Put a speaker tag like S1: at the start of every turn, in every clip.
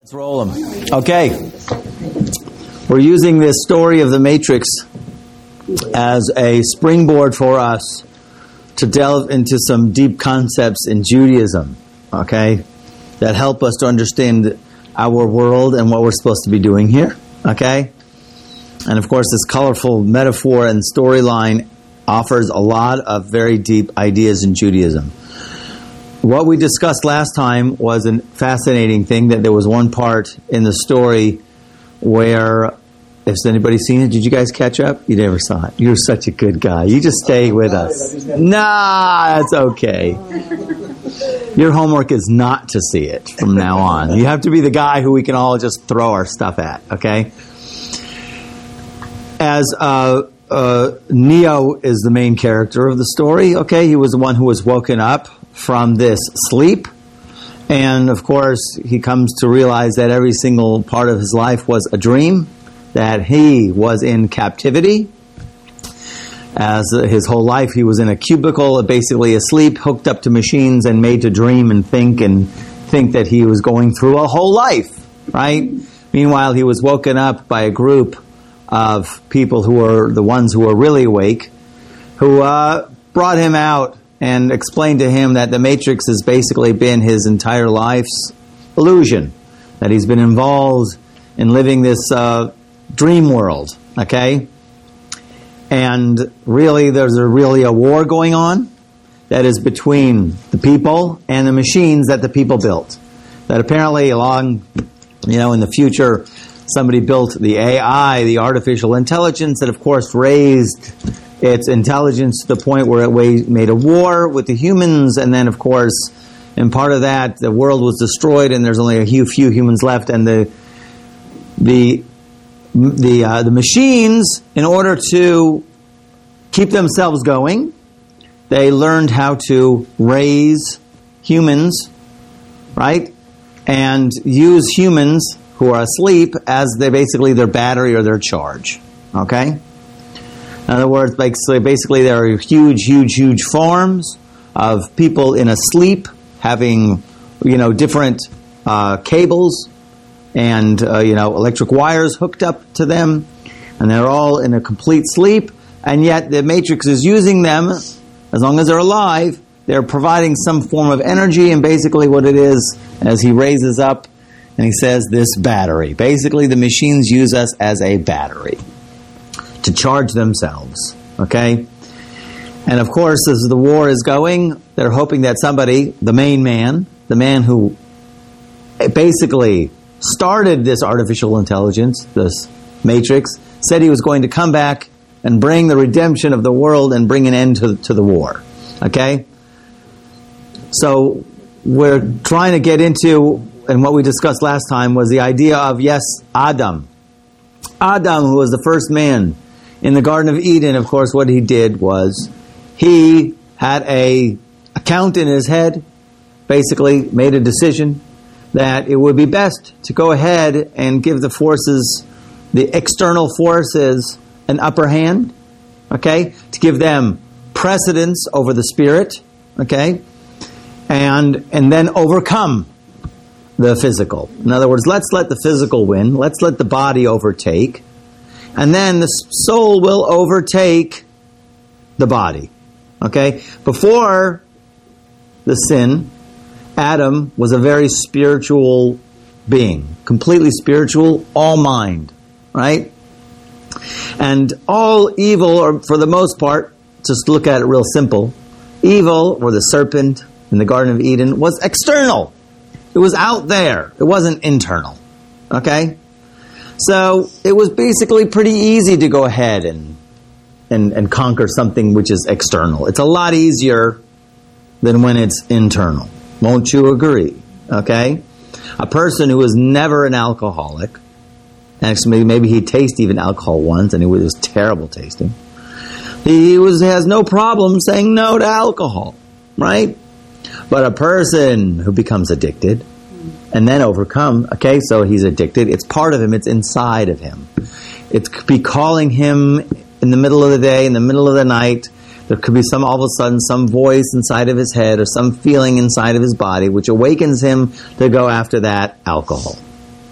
S1: Let's roll them. Okay. We're using this story of the Matrix as a springboard for us to delve into some deep concepts in Judaism, okay, that help us to understand our world and what we're supposed to be doing here, okay? And of course, this colorful metaphor and storyline offers a lot of very deep ideas in Judaism. What we discussed last time was a fascinating thing, that there was one part in the story where, has anybody seen it? Did you guys catch up? You never saw it. You're such a good guy. You just stay with us. Nah, that's okay. Your homework is not to see it from now on. You have to be the guy who we can all just throw our stuff at, okay? As Neo is the main character of the story, okay? He was the one who was woken up from this sleep. And of course, he comes to realize that every single part of his life was a dream, that he was in captivity. As his whole life, he was in a cubicle, basically asleep, hooked up to machines and made to dream and think that he was going through a whole life, right? Meanwhile, he was woken up by a group of people who were the ones who were really awake, who brought him out and explained to him that the Matrix has basically been his entire life's illusion, that he's been involved in living this dream world, okay? And really, there's really a war going on that is between the people and the machines that the people built. That apparently in the future, somebody built the AI, the artificial intelligence, that of course raised its intelligence to the point where it made a war with the humans, and then of course, in part of that, the world was destroyed, and there's only a few humans left, and the machines, in order to keep themselves going, they learned how to raise humans, right, and use humans who are asleep as basically their battery or their charge, okay? In other words, basically there are huge farms of people in a sleep having, different cables and, electric wires hooked up to them, and they're all in a complete sleep, and yet the Matrix is using them. As long as they're alive, they're providing some form of energy, and basically what it is, as he raises up, and he says, this battery. Basically, the machines use us as a battery to charge themselves, okay? And of course, as the war is going, they're hoping that somebody, the main man, the man who basically started this artificial intelligence, this Matrix, said he was going to come back and bring the redemption of the world and bring an end to the war, okay? So we're trying to get into, and what we discussed last time was the idea of, yes, Adam. Adam, who was the first man in the Garden of Eden, of course, what he did was he had a count in his head, basically made a decision that it would be best to go ahead and give the forces, the external forces, an upper hand, okay, to give them precedence over the spirit, okay, and then overcome the physical. In other words, let's let the physical win. Let's let the body overtake. And then the soul will overtake the body. Okay? Before the sin, Adam was a very spiritual being. Completely spiritual, all mind. Right? And all evil, or for the most part, just look at it real simple, evil, or the serpent in the Garden of Eden, was external. It was out there. It wasn't internal. Okay? So it was basically pretty easy to go ahead and conquer something which is external. It's a lot easier than when it's internal. Won't you agree? Okay? A person who was never an alcoholic, actually maybe he tasted even alcohol once and it was terrible tasting, has no problem saying no to alcohol. Right? But a person who becomes addicted and then overcome, okay, so he's addicted, it's part of him, it's inside of him. It could be calling him in the middle of the day, in the middle of the night. There could be all of a sudden, some voice inside of his head or some feeling inside of his body which awakens him to go after that alcohol.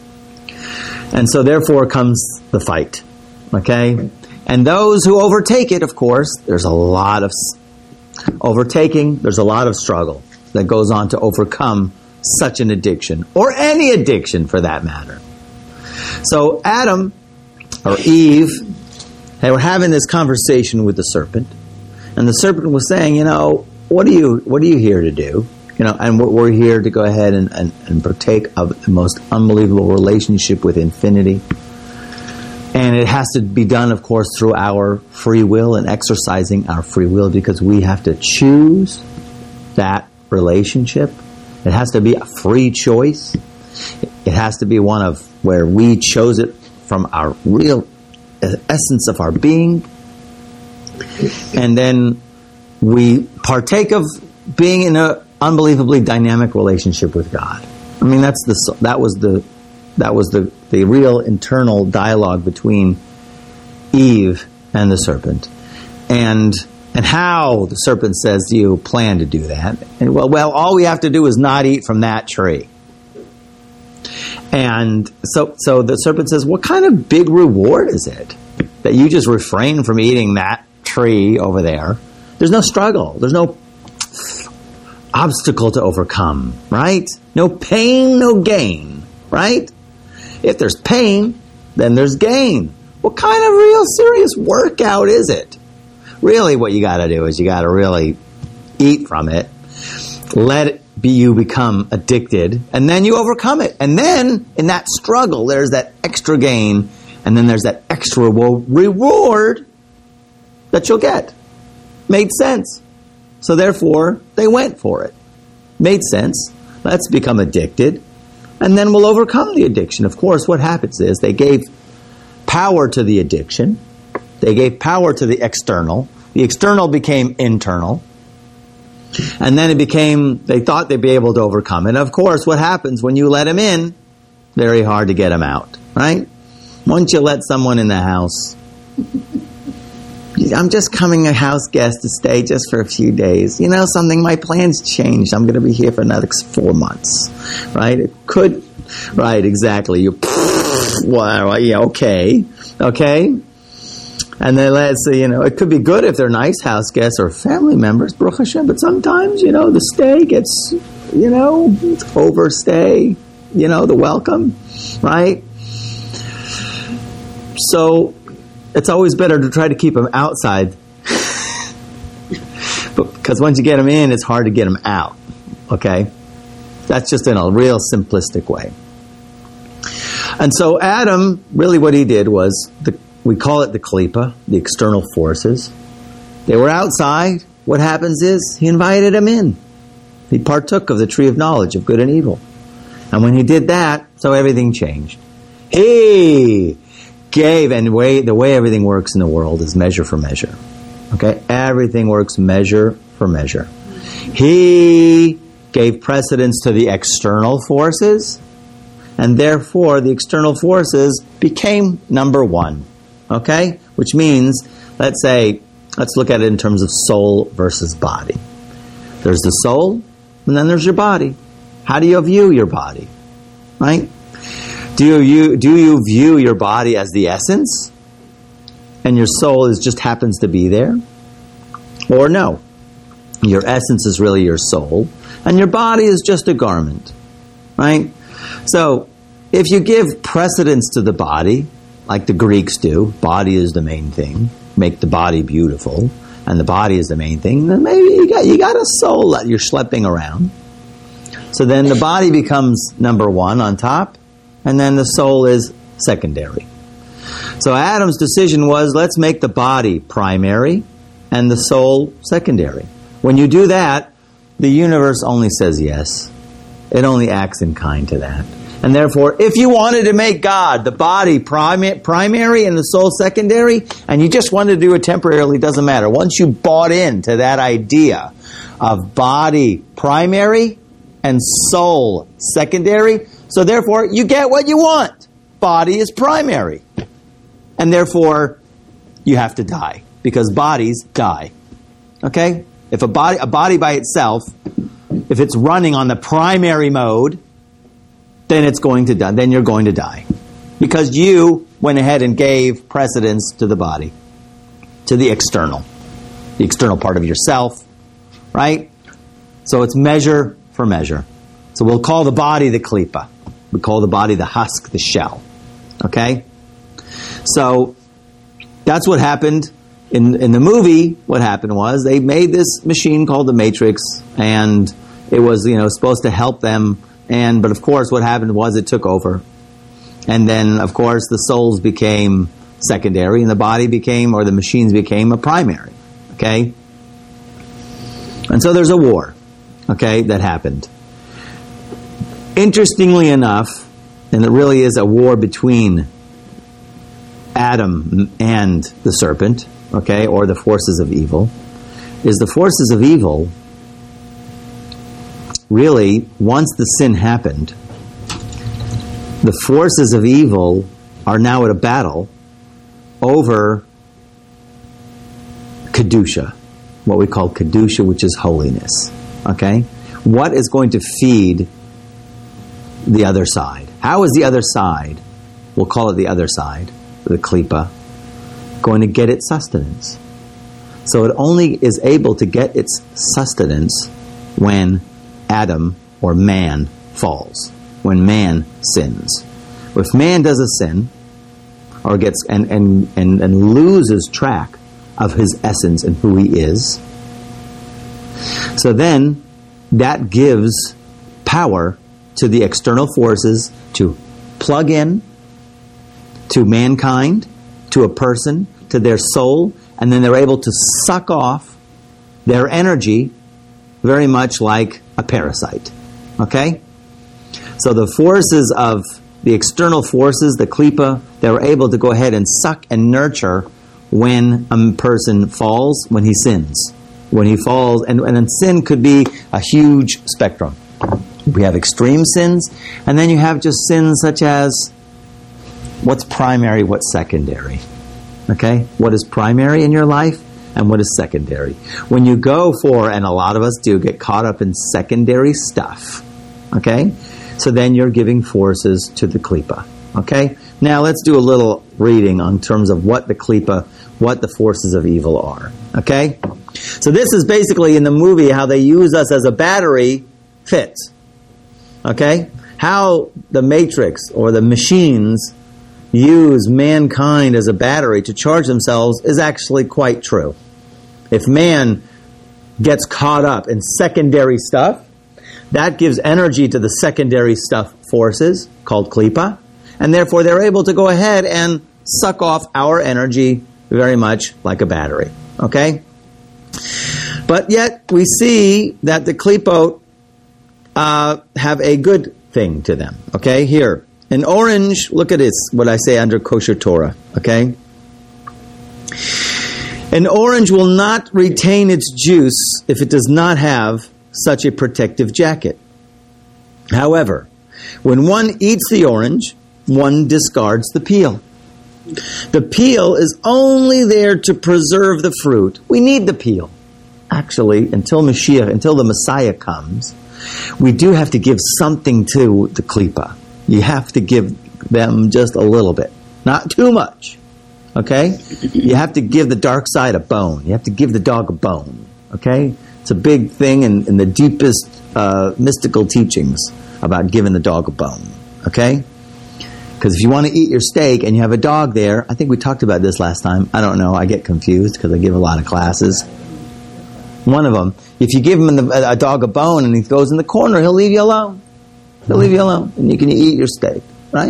S1: And so therefore comes the fight. Okay? And those who overtake it, of course, there's a lot of overtaking, there's a lot of struggle that goes on to overcome such an addiction, or any addiction for that matter. So Adam, or Eve, they were having this conversation with the serpent, and the serpent was saying, what are you here to do? And we're here to go ahead and partake of the most unbelievable relationship with infinity. And it has to be done, of course, through our free will and exercising our free will, because we have to choose that relationship. It has to be a free choice. It has to be one of where we chose it from our real essence of our being. And then we partake of being in an unbelievably dynamic relationship with God. I mean, that was the real internal dialogue between Eve and the serpent. And how the serpent says, do you plan to do that? And well, all we have to do is not eat from that tree. And so the serpent says, what kind of big reward is it that you just refrain from eating that tree over there? There's no struggle. There's no obstacle to overcome, right? No pain, no gain, right? If there's pain, then there's gain. What kind of real serious workout is it? Really, what you got to do is you got to really eat from it, let it be, you become addicted, and then you overcome it. And then in that struggle, there's that extra gain, and then there's that extra reward that you'll get. Made sense. So therefore, they went for it. Made sense. Let's become addicted, and then we'll overcome the addiction. Of course, what happens is they gave power to the addiction. They gave power to the external. The external became internal. And then they thought they'd be able to overcome it. And of course, what happens when you let them in? Very hard to get them out, right? Once you let someone in the house, I'm just coming a house guest to stay just for a few days. Something, my plans changed. I'm going to be here for another 4 months, right? It could, right, exactly. Well, yeah, okay. And then let's say, it could be good if they're nice house guests or family members, Baruch Hashem, but sometimes, the stay gets, it's overstay, the welcome, right? So it's always better to try to keep them outside, because once you get them in, it's hard to get them out, okay? That's just in a real simplistic way. And so Adam, really what he did was, we call it the klipa, the external forces. They were outside. What happens is, he invited them in. He partook of the tree of knowledge of good and evil. And when he did that, so everything changed. He gave, and the way everything works in the world is measure for measure. Okay? Everything works measure for measure. He gave precedence to the external forces, and therefore the external forces became number one. Okay? Which means, let's look at it in terms of soul versus body. There's the soul, and then there's your body. How do you view your body? Right? Do you view your body as the essence, and your soul just happens to be there? Or no, your essence is really your soul, and your body is just a garment. Right? So, if you give precedence to the body, like the Greeks do, body is the main thing, make the body beautiful, and the body is the main thing, then maybe you got a soul that you're schlepping around. So then the body becomes number one on top, and then the soul is secondary. So Adam's decision was, let's make the body primary and the soul secondary. When you do that, the universe only says yes. It only acts in kind to that. And therefore, if you wanted to make God, the body primary and the soul secondary, and you just wanted to do it temporarily, doesn't matter. Once you bought into that idea of body primary and soul secondary, so therefore, you get what you want. Body is primary. And therefore, you have to die, because bodies die. Okay? If a body by itself, if it's running on the primary mode, then it's going to die. Then you're going to die. Because you went ahead and gave precedence to the body, to the external part of yourself, right? So it's measure for measure. So we'll call the body the klipa. We call the body the husk, the shell. Okay? So that's what happened in the movie. What happened was they made this machine called the Matrix, and it was, supposed to help them. But of course, what happened was it took over. And then, of course, the souls became secondary, and the body became, or the machines became, a primary. Okay? And so there's a war, okay, that happened. Interestingly enough, and it really is a war between Adam and the serpent, okay, or the forces of evil, is the forces of evil really, once the sin happened, the forces of evil are now at a battle over Kedusha, what we call Kedusha, which is holiness. Okay? What is going to feed the other side? How is the other side, we'll call it the other side, the klipa, going to get its sustenance? So it only is able to get its sustenance when Adam or man falls, when man sins. If man does a sin, or gets and loses track of his essence and who he is, so then that gives power to the external forces to plug in to mankind, to a person, to their soul, and then they're able to suck off their energy very much like a parasite. Okay? So the forces of the external forces, the klipa, they're able to go ahead and suck and nurture when a person falls, when he sins. When he falls, and then sin could be a huge spectrum. We have extreme sins, and then you have just sins such as what's primary, what's secondary. Okay? What is primary in your life, and what is secondary? When you go for, and a lot of us do, get caught up in secondary stuff. Okay? So then you're giving forces to the klipa. Okay? Now let's do a little reading on terms of what the klipa, what the forces of evil are. Okay? So this is basically in the movie how they use us as a battery fits. Okay? How the Matrix or the machines use mankind as a battery to charge themselves is actually quite true. If man gets caught up in secondary stuff, that gives energy to the secondary stuff forces called klipa, and therefore they're able to go ahead and suck off our energy very much like a battery. Okay? But yet we see that the klipot have a good thing to them. Okay? Here. In orange, look at this, what I say under kosher Torah. Okay? An orange will not retain its juice if it does not have such a protective jacket. However, when one eats the orange, one discards the peel. The peel is only there to preserve the fruit. We need the peel. Actually, until Mashiach, until the Messiah comes, we do have to give something to the klipa. You have to give them just a little bit. Not too much. Okay? You have to give the dark side a bone. You have to give the dog a bone. Okay? It's a big thing in the deepest mystical teachings about giving the dog a bone. Okay? Because if you want to eat your steak and you have a dog there, I think we talked about this last time. I don't know. I get confused because I give a lot of classes. One of them, if you give him a dog a bone and he goes in the corner, he'll leave you alone. He'll leave you alone, and you can eat your steak, right?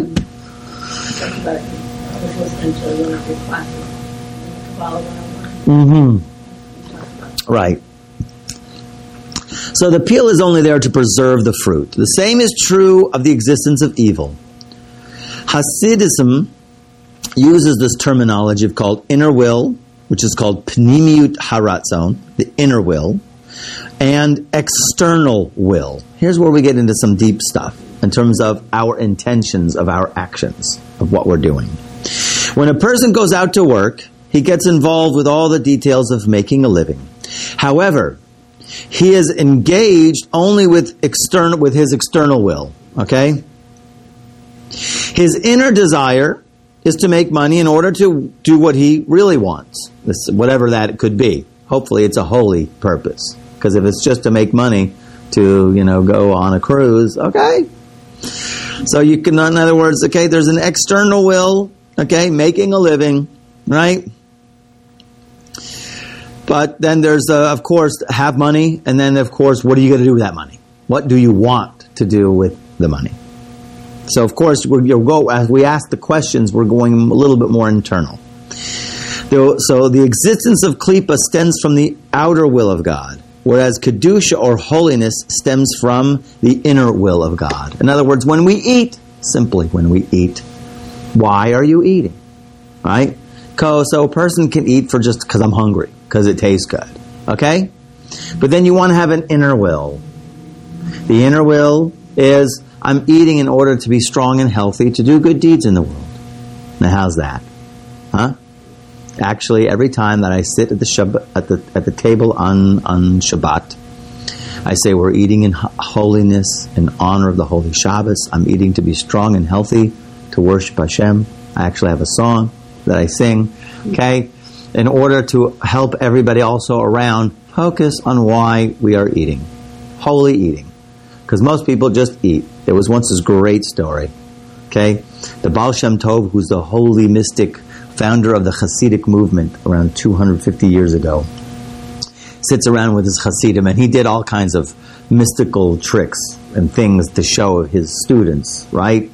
S1: Mm-hmm. Right. So the peel is only there to preserve the fruit. The same is true of the existence of evil. Hasidism uses this terminology called inner will, which is called pnimiyut haratzon, the inner will, and external will. Here's where we get into some deep stuff in terms of our intentions, of our actions, of what we're doing. When a person goes out to work, he gets involved with all the details of making a living. However, he is engaged only with his external will. Okay? His inner desire is to make money in order to do what he really wants, whatever that could be. Hopefully it's a holy purpose. Because if it's just to make money to, go on a cruise, okay. So you can, in other words, okay, there's an external will, okay, making a living, right? But then there's, of course, have money, and then, of course, what are you going to do with that money? What do you want to do with the money? So, of course, as we ask the questions, we're going a little bit more internal. So the existence of klipa stems from the outer will of God, whereas kedusha or holiness stems from the inner will of God. In other words, when we eat, simply when we eat, why are you eating? Right? So a person can eat for just because I'm hungry, because it tastes good. Okay? But then you want to have an inner will. The inner will is, I'm eating in order to be strong and healthy, to do good deeds in the world. Now how's that? Huh? Actually, every time that I sit at the table on Shabbat, I say we're eating in holiness, in honor of the Holy Shabbos. I'm eating to be strong and healthy, to worship Hashem. I actually have a song that I sing, okay, in order to help everybody also around focus on why we are eating. Holy eating. Because most people just eat. There was once this great story, okay? The Baal Shem Tov, who's the holy mystic founder of the Hasidic movement around 250 years ago, sits around with his Hasidim, and he did all kinds of mystical tricks and things to show his students, right?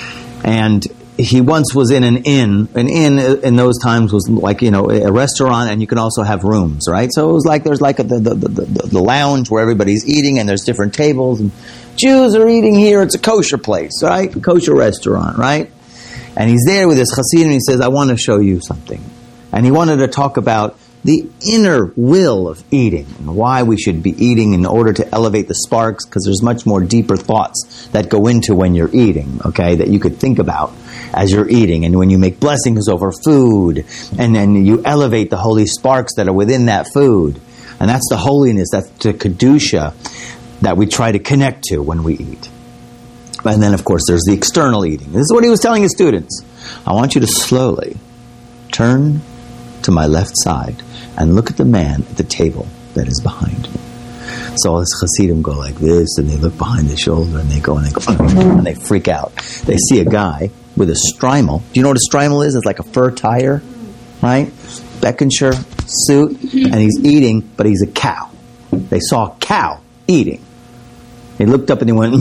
S1: And he once was in an inn. An inn in those times was like, a restaurant, and you can also have rooms, right? So it was like, there's like the lounge where everybody's eating, and there's different tables, and Jews are eating here. It's a kosher place, right? A kosher restaurant, right? And he's there with his Hasidim, and he says, I want to show you something. And he wanted to talk about the inner will of eating and why we should be eating in order to elevate the sparks, because there's much more deeper thoughts that go into when you're eating, okay, that you could think about as you're eating. And when you make blessings over food, and then you elevate the holy sparks that are within that food. And that's the holiness, that's the kedusha that we try to connect to when we eat. And then, of course, there's the external eating. This is what he was telling his students. I want you to slowly turn to my left side and look at the man at the table that is behind me. So all his Hasidim go like this, and they look behind their shoulder, and they go, and they freak out. They see a guy with a strimal. Do you know what a strimal is? It's like a fur tire, right? Beckenshire suit, and he's eating, but he's a cow. They saw a cow eating. They looked up and they went,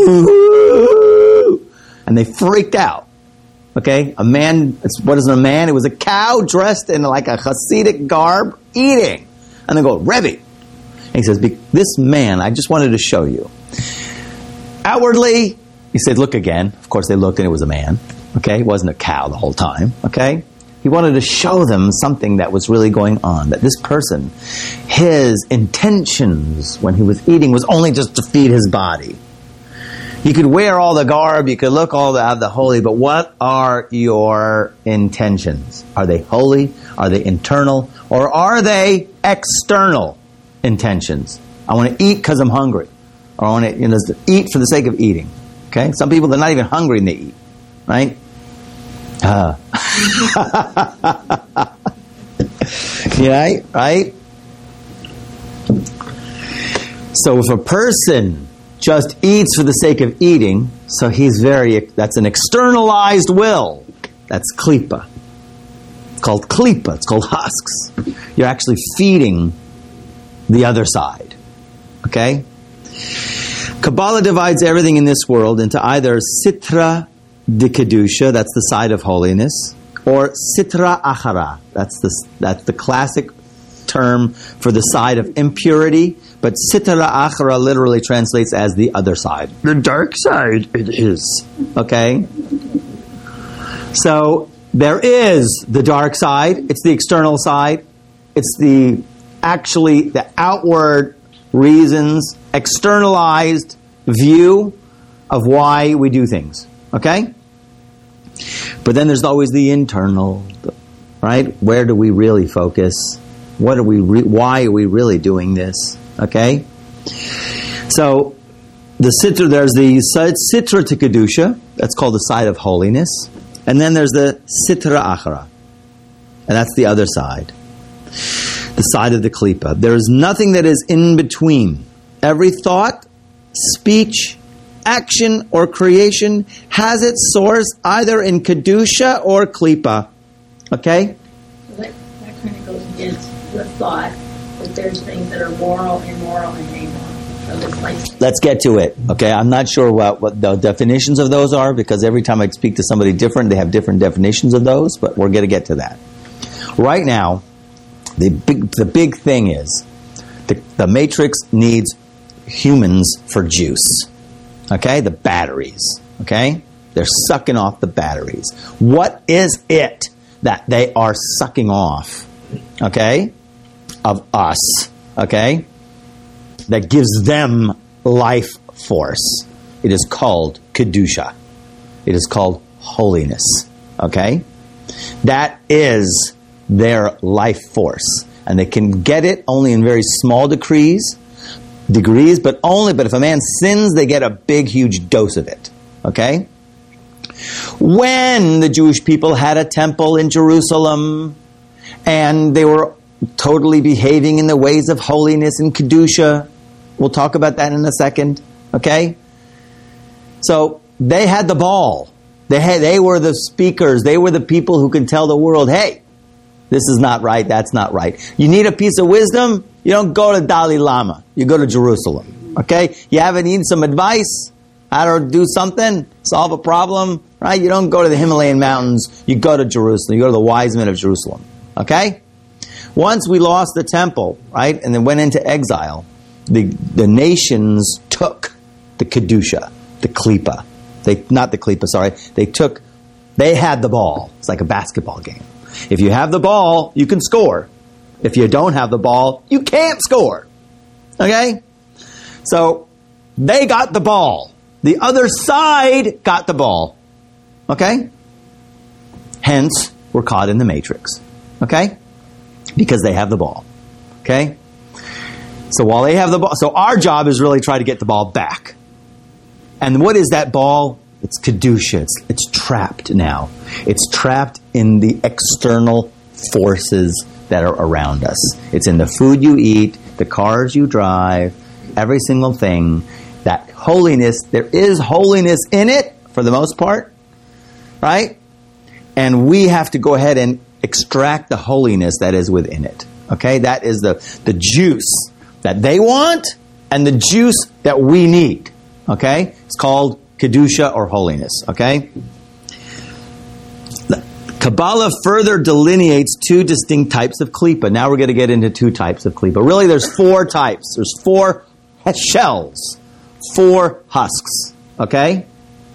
S1: and they freaked out. Okay? A man, what is a man? It was a cow dressed in like a Hasidic garb eating. And they go, Rebbe. And he says, this man, I just wanted to show you. Outwardly, he said, look again. Of course, they looked and it was a man. Okay? It wasn't a cow the whole time. Okay? He wanted to show them something that was really going on. That this person, his intentions when he was eating was only just to feed his body. You could wear all the garb, you could look all the holy, but what are your intentions? Are they holy? Are they internal? Or are they external intentions? I want to eat because I'm hungry. Or I want to eat for the sake of eating. Okay? Some people, they're not even hungry and they eat. Right? Yeah, right? So if a person just eats for the sake of eating, so that's an externalized will. That's klipa. It's called klipa. It's called husks. You're actually feeding the other side. Okay? Kabbalah divides everything in this world into either sitra de kedusha, that's the side of holiness, or sitra achara, that's the classic term for the side of impurity, but sitra achara literally translates as the other side. The dark side it is. Okay? So there is the dark side, it's the external side, it's the outward reasons, externalized view of why we do things. Okay? But then there's always the internal, right? Where do we really focus? Why are we really doing this? Okay? So the sitra, there's the sitra to Kedusha, that's called the side of holiness. And then there's the sitra achara, and that's the other side, the side of the klipa. There is nothing that is in between. Every thought, speech, action, or creation has its source either in Kedusha or klipa. Okay?
S2: That kind of goes against the thought that there's things that are moral, immoral, and amoral.
S1: Let's get to it. Okay, I'm not sure what the definitions of those are, because every time I speak to somebody different, they have different definitions of those, but we're going to get to that. Right now, the big thing is the Matrix needs humans for juice. Okay, the batteries. Okay, they're sucking off the batteries. What is it that they are sucking off? Okay, of us. Okay, that gives them life force. It is called Kedusha. It is called holiness. Okay? That is their life force. And they can get it only in very small degrees, but if a man sins, they get a big, huge dose of it. Okay? When the Jewish people had a temple in Jerusalem, and they were totally behaving in the ways of holiness and Kedusha, we'll talk about that in a second, okay? So they had the ball. They were the speakers. They were the people who could tell the world, hey, this is not right, that's not right. You need a piece of wisdom? You don't go to Dalai Lama. You go to Jerusalem, okay? You need some advice, how to do something, solve a problem, right? You don't go to the Himalayan mountains. You go to Jerusalem. You go to the wise men of Jerusalem, okay? Once we lost the temple, right, and then went into exile, the nations took the Kedusha, the Klipa. They had the ball. It's like a basketball game. If you have the ball, you can score. If you don't have the ball, you can't score. Okay? So, they got the ball. The other side got the ball. Okay? Hence, we're caught in the matrix. Okay? Because they have the ball. Okay? So while they have the ball, so our job is really try to get the ball back. And what is that ball? It's Kedusha. It's trapped now. It's trapped in the external forces that are around us. It's in the food you eat, the cars you drive, every single thing. That holiness, there is holiness in it for the most part, right? And we have to go ahead and extract the holiness that is within it. Okay? That is the juice that they want and the juice that we need. Okay? It's called Kedusha or holiness. Okay? Kabbalah further delineates two distinct types of klipa. Now we're going to get into two types of klipa. Really, there's four types. There's four shells, four husks. Okay?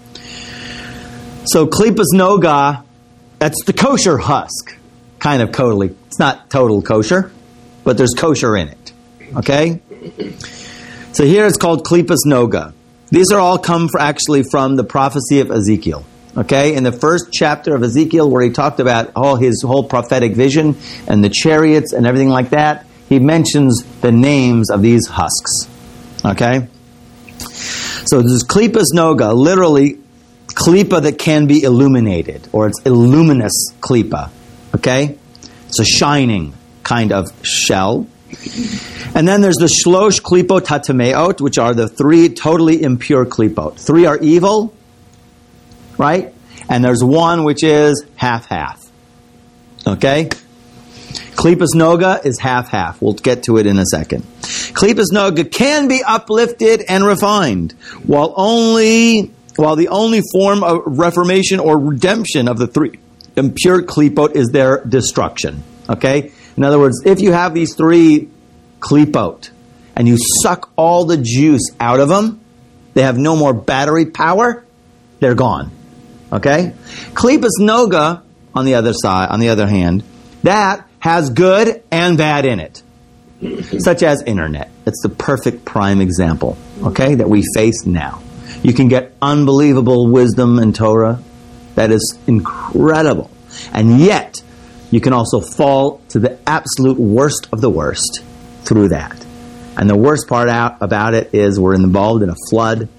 S1: So klipas noga, that's the kosher husk. Kind of totally. It's not total kosher, but there's kosher in it. Okay? So here it's called Klipas Noga. These are all come actually from the prophecy of Ezekiel. Okay? In the first chapter of Ezekiel, where he talked about his whole prophetic vision and the chariots and everything like that, he mentions the names of these husks. Okay? So this is Klipas Noga, literally klipa that can be illuminated, or it's illuminous klipa. Okay? It's a shining kind of shell. And then there's the shlosh klipot hatameot, which are the three totally impure klipot. Three are evil, right? And there's one which is half-half. Okay? Klipas noga is half-half. We'll get to it in a second. Klipas noga can be uplifted and refined, while the only form of reformation or redemption of the three impure klipot is their destruction. Okay? In other words, if you have these three klipot and you suck all the juice out of them, they have no more battery power, they're gone. Okay? Klipas noga, on the other hand, that has good and bad in it. Such as internet. It's the perfect prime example, okay, that we face now. You can get unbelievable wisdom in Torah that is incredible. And yet, you can also fall to the absolute worst of the worst through that. And the worst part about it is we're involved in a flood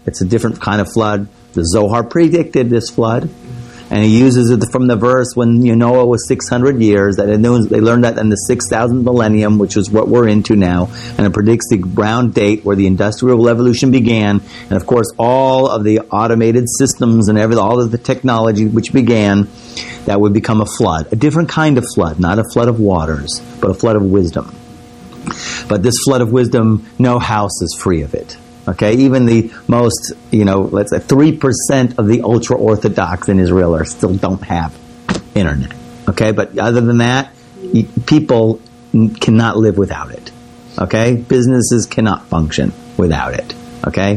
S1: It's a different kind of flood. The Zohar predicted this flood. And he uses it from the verse when Noah was 600 years. That they learned that in the 6,000th millennium, which is what we're into now. And it predicts the round date where the Industrial Revolution began. And of course, all of the automated systems and all of the technology which began, that would become a flood. A different kind of flood. Not a flood of waters, but a flood of wisdom. But this flood of wisdom, no house is free of it. Okay, even the most, let's say 3% of the ultra-Orthodox in Israel still don't have internet. Okay, but other than that, people cannot live without it. Okay, businesses cannot function without it. Okay,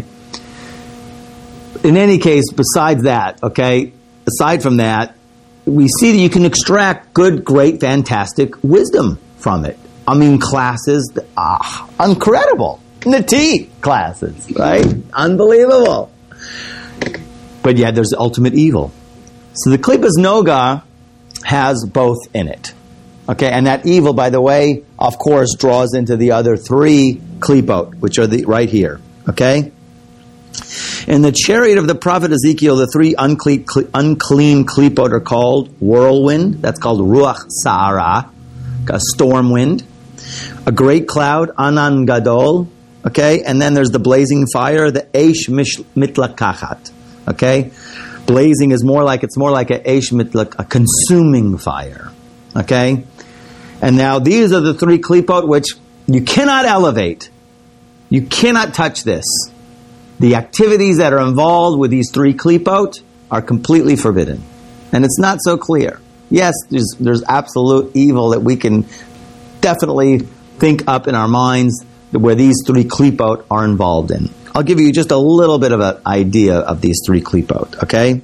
S1: in any case, besides that, aside from that, we see that you can extract good, great, fantastic wisdom from it. I mean, classes, incredible. Nati classes, right? Unbelievable. But yet there's ultimate evil. So the Klipas Noga has both in it. Okay, and that evil, by the way, of course, draws into the other three Klipot, which are right here. Okay? In the chariot of the prophet Ezekiel, the three unclean Klipot are called whirlwind, that's called Ruach Sa'ara, a storm wind, a great cloud, Anan Gadol, okay, and then there's the blazing fire, the Eish Mitlakachat. Okay, blazing is more like a Eish Mitlak, a consuming fire. Okay, and now these are the three klipot which you cannot elevate. You cannot touch this. The activities that are involved with these three klipot are completely forbidden, and it's not so clear. Yes, there's absolute evil that we can definitely think up in our minds where these three klipot are involved in. I'll give you just a little bit of an idea of these three klipot, okay?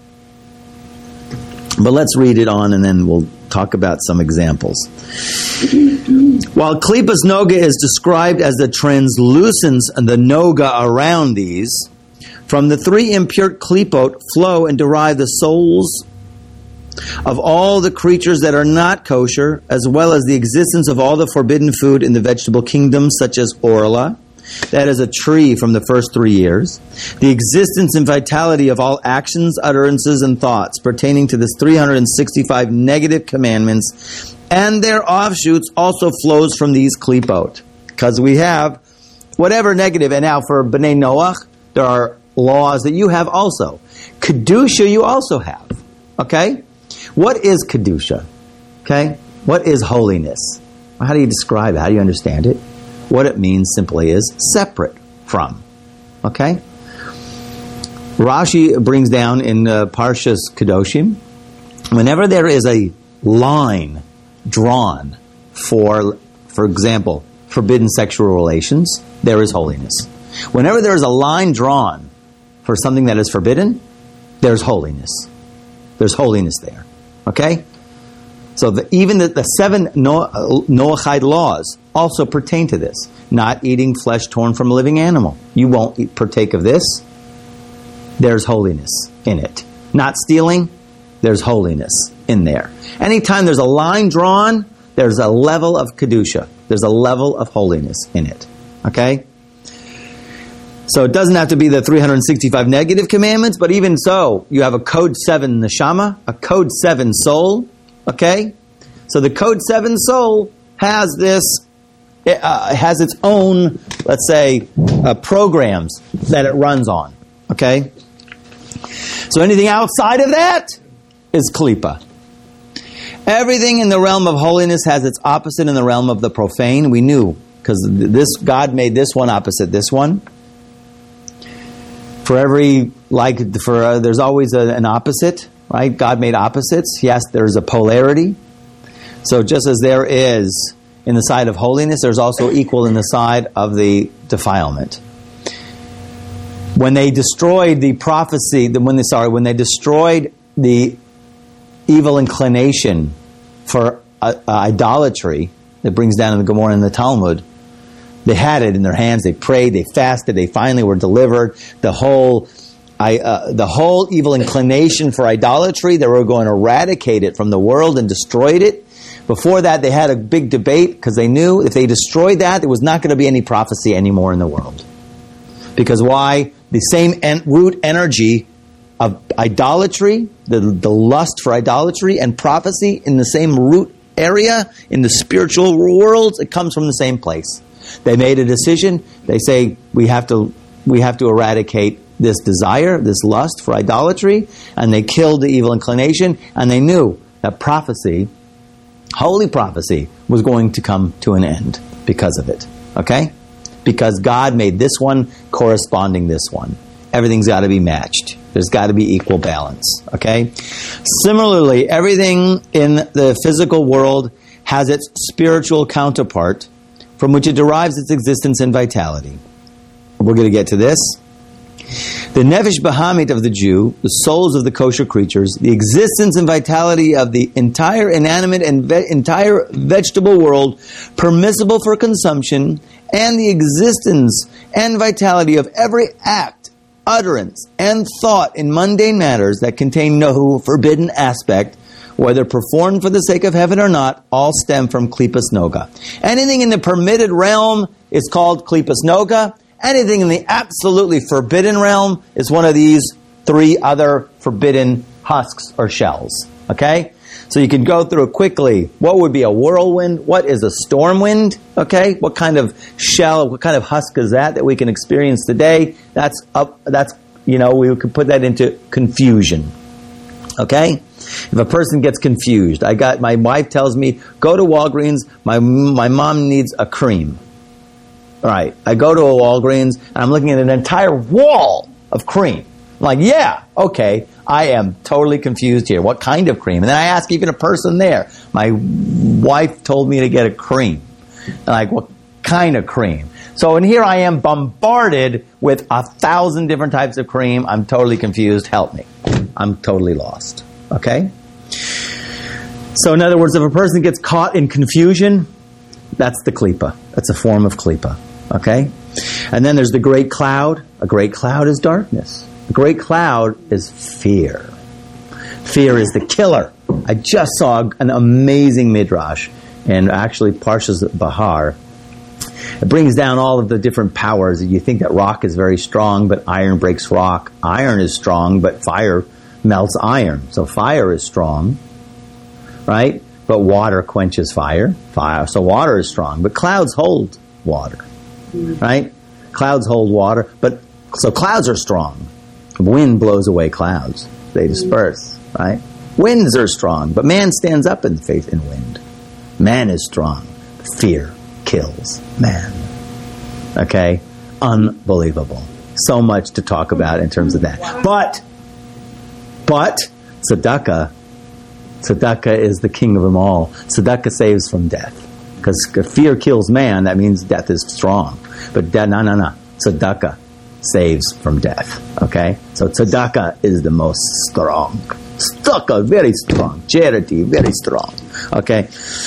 S1: But let's read it on and then we'll talk about some examples. While Klipas Noga is described as the translucence and the Noga around these, from the three impure klipot flow and derive the souls of all the creatures that are not kosher, as well as the existence of all the forbidden food in the vegetable kingdom, such as orla, that is a tree from the first 3 years, the existence and vitality of all actions, utterances, and thoughts pertaining to this 365 negative commandments, and their offshoots also flows from these klipot. Because we have whatever negative, and now for B'nai Noach, there are laws that you have also. Kedusha you also have. Okay? What is Kedusha? Okay? What is holiness? How do you describe it? How do you understand it? What it means simply is separate from. Okay? Rashi brings down in Parshas Kedoshim, whenever there is a line drawn for example, forbidden sexual relations, there is holiness. Whenever there is a line drawn for something that is forbidden, there's holiness. There's holiness there. Okay? So even the 7 Noachide laws also pertain to this. Not eating flesh torn from a living animal. You won't partake of this. There's holiness in it. Not stealing. There's holiness in there. Anytime there's a line drawn, there's a level of Kedusha. There's a level of holiness in it. Okay? So it doesn't have to be the 365 negative commandments, but even so, you have a code 7 neshama, a code 7 soul. Okay? So the code 7 soul has has its own, let's say, programs that it runs on. Okay? So anything outside of that is klipa. Everything in the realm of holiness has its opposite in the realm of the profane. We knew, because God made this one opposite this one. There's always an opposite, right? God made opposites. Yes, there's a polarity. So just as there is in the side of holiness, there's also equal in the side of the defilement. When they destroyed the prophecy, when they destroyed the evil inclination for idolatry that brings down in the Gemara and the Talmud, they had it in their hands. They prayed. They fasted. They finally were delivered. The whole evil inclination for idolatry, they were going to eradicate it from the world and destroyed it. Before that, they had a big debate because they knew if they destroyed that, there was not going to be any prophecy anymore in the world. Because why? the same root energy of idolatry, the lust for idolatry and prophecy in the same root area in the spiritual worlds. It comes from the same place. They made a decision. They say we have to eradicate this desire, this lust for idolatry, and they killed the evil inclination, and they knew that prophecy, holy prophecy, was going to come to an end because of it. Okay? Because God made this one corresponding this one. Everything's got to be matched. There's got to be equal balance. Okay? Similarly, everything in the physical world has its spiritual counterpart from which it derives its existence and vitality. We're going to get to this. The Nefesh Bahamit of the Jew, the souls of the kosher creatures, the existence and vitality of the entire inanimate and entire vegetable world, permissible for consumption, and the existence and vitality of every act, utterance, and thought in mundane matters that contain no forbidden aspect, whether performed for the sake of heaven or not, all stem from Klipas Noga. Anything in the permitted realm is called Klipas Noga. Anything in the absolutely forbidden realm is one of these three other forbidden husks or shells. Okay? So you can go through it quickly. What would be a whirlwind? What is a storm wind? Okay? What kind of shell, what kind of husk is that we can experience today? We could put that into confusion. Okay? If a person gets confused, my wife tells me, go to Walgreens, my mom needs a cream. All right, I go to a Walgreens, and I'm looking at an entire wall of cream. I'm like, yeah, okay, I am totally confused here. What kind of cream? And then I ask even a person there. My wife told me to get a cream. I'm like, what kind of cream? So in here I am bombarded with 1,000 different types of cream. I'm totally confused. Help me. I'm totally lost. Okay? So in other words, if a person gets caught in confusion, that's the klipa. That's a form of klipa. Okay? And then there's the great cloud. A great cloud is darkness. A great cloud is fear. Fear is the killer. I just saw an amazing midrash, and actually Parshas Bahar. It brings down all of the different powers. You think that rock is very strong, but iron breaks rock. Iron is strong, but fire melts iron. So fire is strong, right? But water quenches fire. So water is strong. But clouds hold water, right? Clouds hold water. So clouds are strong. Wind blows away clouds. They disperse, right? Winds are strong. But man stands up in faith in wind. Man is strong. Fear kills man. Okay? Unbelievable. So much to talk about in terms of that. But tzedakah is the king of them all. Tzedakah saves from death. Because if fear kills man, that means death is strong. But no. Tzedakah saves from death. Okay? So tzedakah is the most strong. Tzedakah, very strong. Charity, very strong. Okay?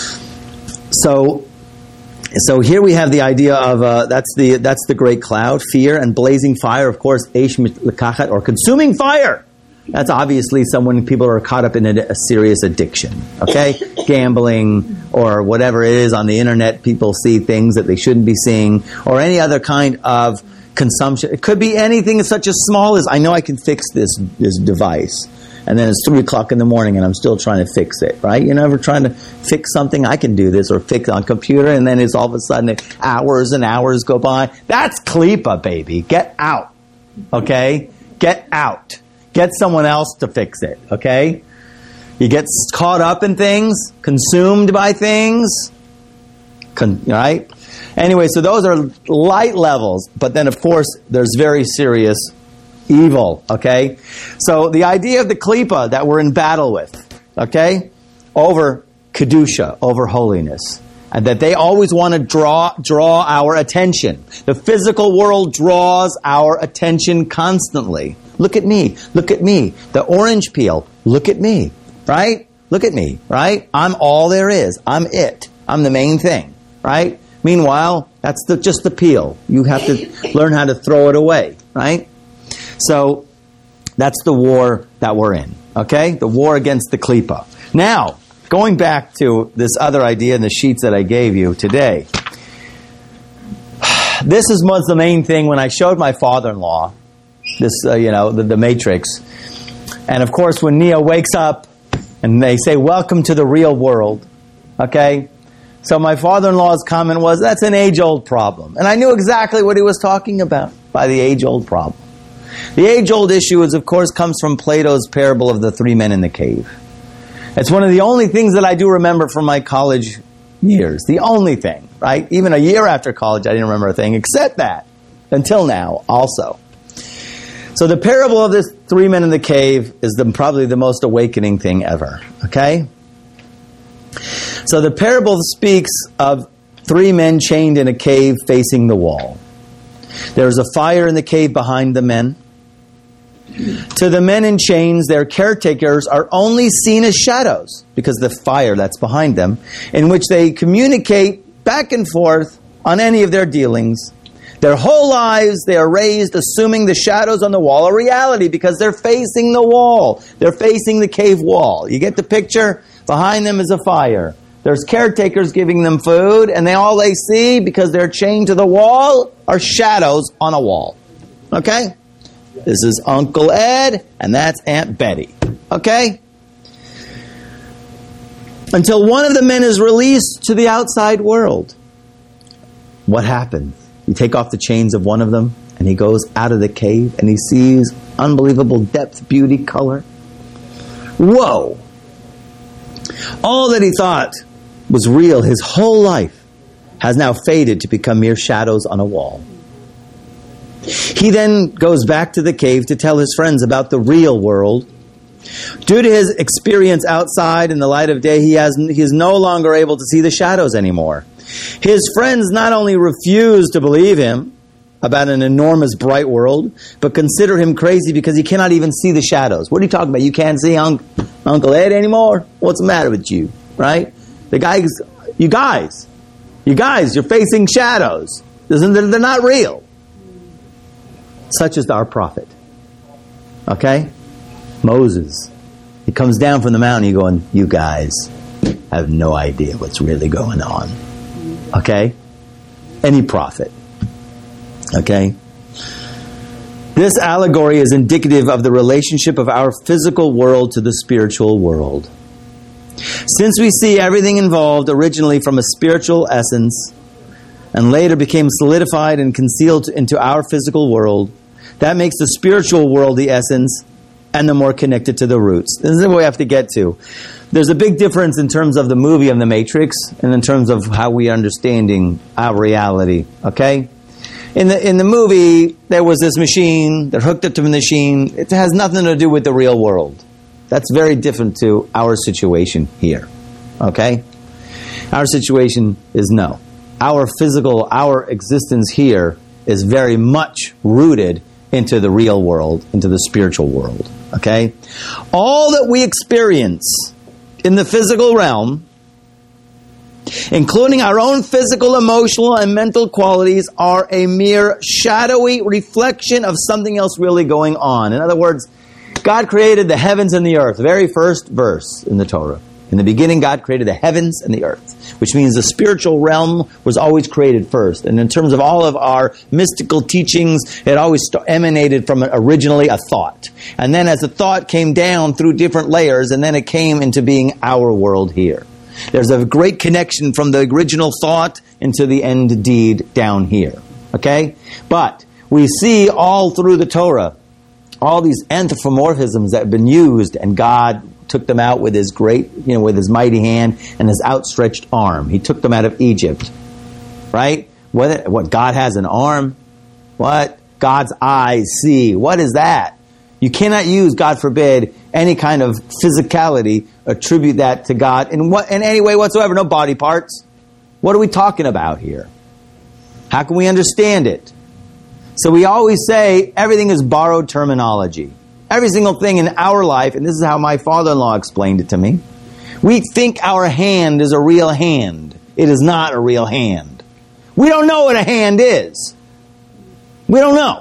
S1: So here we have the idea of that's the great cloud, fear, and blazing fire. Of course, eish lekachat, or consuming fire. That's obviously people are caught up in a serious addiction. Okay, gambling or whatever it is on the internet. People see things that they shouldn't be seeing, or any other kind of consumption. It could be anything such as small as I know I can fix this device. And then it's 3 o'clock in the morning and I'm still trying to fix it, right? You're never trying to fix something. I can do this or fix on computer, and then it's all of a sudden hours and hours go by. That's klipa, baby. Get out. Okay? Get out. Get someone else to fix it. Okay? You get caught up in things, consumed by things. Right? Anyway, so those are light levels. But then, of course, there's very serious evil, okay? So the idea of the klipa that we're in battle with, okay? Over kedusha, over holiness. And that they always want to draw our attention. The physical world draws our attention constantly. Look at me. Look at me. The orange peel. Look at me. Right? Look at me. Right? I'm all there is. I'm it. I'm the main thing. Right? Meanwhile, that's just the peel. You have to learn how to throw it away. Right? So, that's the war that we're in. Okay? The war against the klipa. Now, going back to this other idea in the sheets that I gave you today. This was the main thing when I showed my father-in-law This, the Matrix. And of course, when Neo wakes up and they say, welcome to the real world, okay? So my father-in-law's comment was, that's an age-old problem. And I knew exactly what he was talking about by the age-old problem. The age-old issue is, of course, comes from Plato's parable of the three men in the cave. It's one of the only things that I do remember from my college years. The only thing, right? Even a year after college, I didn't remember a thing except that. Until now, also. So the parable of this three men in the cave is probably the most awakening thing ever. Okay? So the parable speaks of three men chained in a cave facing the wall. There's a fire in the cave behind the men. To the men in chains, their caretakers are only seen as shadows because the fire that's behind them, in which they communicate back and forth on any of their dealings. Their whole lives, they are raised assuming the shadows on the wall are reality because they're facing the wall. They're facing the cave wall. You get the picture? Behind them is a fire. There's caretakers giving them food, and all they see, because they're chained to the wall, are shadows on a wall. Okay? This is Uncle Ed, and that's Aunt Betty. Okay? Until one of the men is released to the outside world. What happens? You take off the chains of one of them, and he goes out of the cave, and he sees unbelievable depth, beauty, color. Whoa! All that he thought was real his whole life has now faded to become mere shadows on a wall. He then goes back to the cave to tell his friends about the real world. Due to his experience outside in the light of day, he is no longer able to see the shadows anymore. His friends not only refuse to believe him about an enormous bright world, but consider him crazy because he cannot even see the shadows. What are you talking about? You can't see Uncle Ed anymore? What's the matter with you? Right? You guys, you're facing shadows. They're not real. Such is our prophet. Okay? Moses. He comes down from the mountain, he's going, you guys have no idea what's really going on. Okay? Any prophet. Okay? This allegory is indicative of the relationship of our physical world to the spiritual world. Since we see everything involved originally from a spiritual essence and later became solidified and concealed into our physical world, that makes the spiritual world the essence and the more connected to the roots. This is what we have to get to. There's a big difference in terms of the movie of The Matrix and in terms of how we are understanding our reality. Okay? In the movie, there was this machine, they're hooked up to the machine. It has nothing to do with the real world. That's very different to our situation here. Okay? Our situation is no. Our existence here is very much rooted into the real world, into the spiritual world. Okay? All that we experience in the physical realm, including our own physical, emotional, and mental qualities, are a mere shadowy reflection of something else really going on. In other words, God created the heavens and the earth. The very first verse in the Torah. In the beginning, God created the heavens and the earth, which means the spiritual realm was always created first. And in terms of all of our mystical teachings, it always emanated from originally a thought. And then as the thought came down through different layers, and then it came into being our world here. There's a great connection from the original thought into the end deed down here. Okay? But we see all through the Torah, all these anthropomorphisms that have been used, and God took them out with his with his mighty hand and his outstretched arm. He took them out of Egypt. Right? What, God has an arm? What? God's eyes see. What is that? You cannot use, God forbid, any kind of physicality, attribute that to God in any way whatsoever. No body parts. What are we talking about here? How can we understand it? So we always say everything is borrowed terminology. Every single thing in our life, and this is how my father-in-law explained it to me, we think our hand is a real hand. It is not a real hand. We don't know what a hand is. We don't know.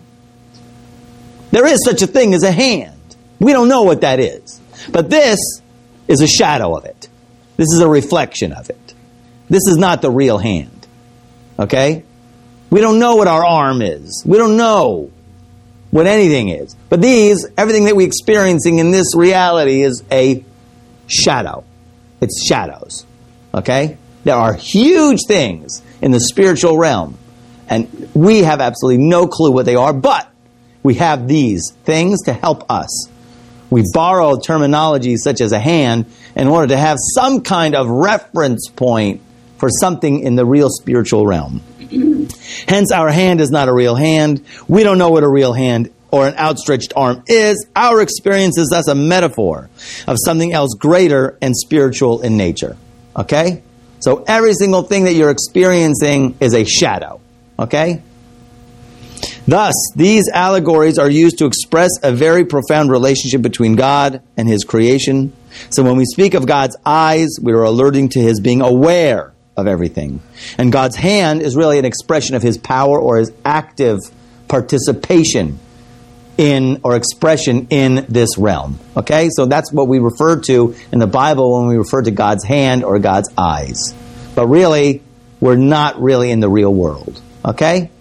S1: There is such a thing as a hand. We don't know what that is. But this is a shadow of it. This is a reflection of it. This is not the real hand. Okay? We don't know what our arm is. We don't know. what anything is. But everything that we're experiencing in this reality is a shadow. It's shadows. Okay? There are huge things in the spiritual realm, and we have absolutely no clue what they are, but we have these things to help us. We borrow terminology such as a hand in order to have some kind of reference point for something in the real spiritual realm. Hence, our hand is not a real hand. We don't know what a real hand or an outstretched arm is. Our experience is thus a metaphor of something else greater and spiritual in nature. Okay? So every single thing that you're experiencing is a shadow. Okay? Thus, these allegories are used to express a very profound relationship between God and His creation. So when we speak of God's eyes, we are alerting to His being aware of everything. And God's hand is really an expression of His power or His active participation in or expression in this realm. Okay? So that's what we refer to in the Bible when we refer to God's hand or God's eyes. But really, we're not really in the real world. Okay?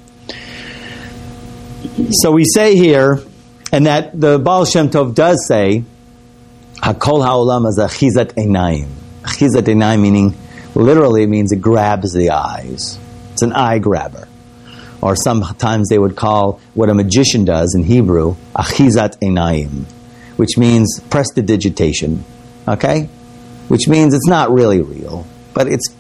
S1: So we say here, and that the Baal Shem Tov does say, Hakol ha'olam is achizat einayim. Achizat einayim meaning, literally it means it grabs the eyes. It's an eye grabber. Or sometimes they would call what a magician does in Hebrew, achizat einayim, which means prestidigitation. Okay? Which means it's not really real, but it's